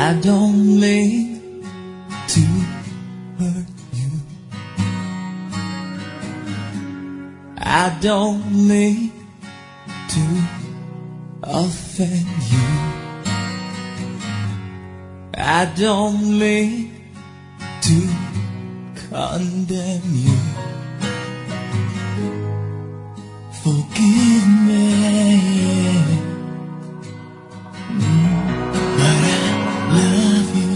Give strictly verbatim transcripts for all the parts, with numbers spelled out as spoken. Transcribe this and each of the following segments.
I don't mean to hurt you. I don't mean to offend you. I don't mean to condemn you. Forgive me, but I love you.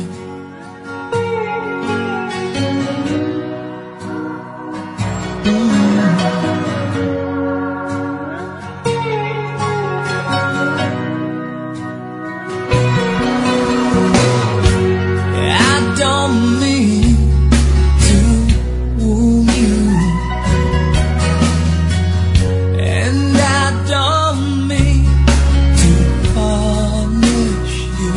I don't mean to wound you, and I don't mean to punish you.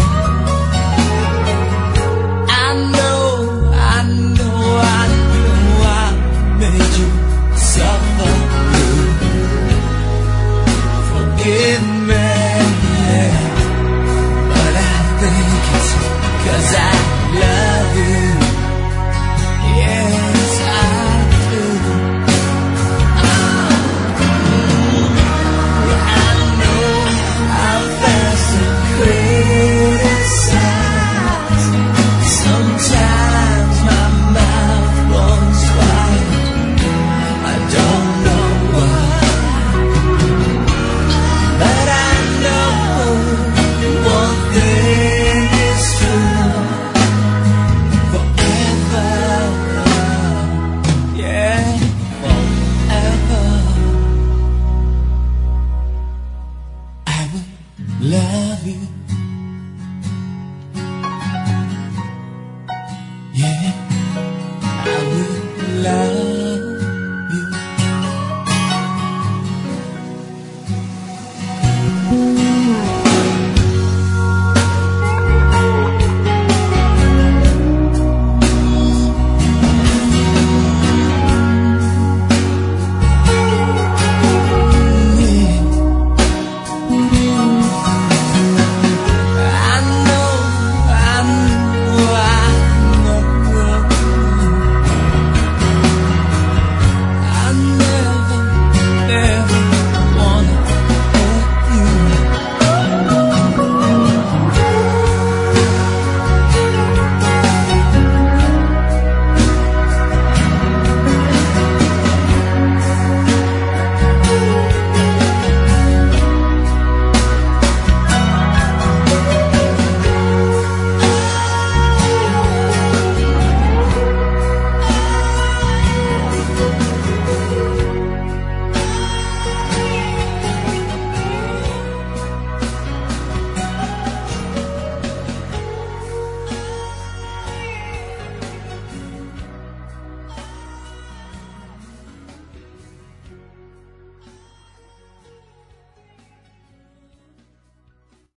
I know, I know, I know I made you suffer through. Forgive me, but I think it's 'cause I love you. Yes, I do. I know I'm fast to criticize. Sometimes my mouth runs wide. I don't know why, but I know one thing is true. Forever, yeah, forever, I will love you.